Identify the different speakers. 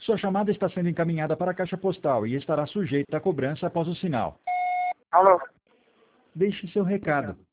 Speaker 1: Sua chamada está sendo encaminhada para a caixa postal e estará sujeita a cobrança após o sinal.
Speaker 2: Alô?
Speaker 1: Deixe seu recado.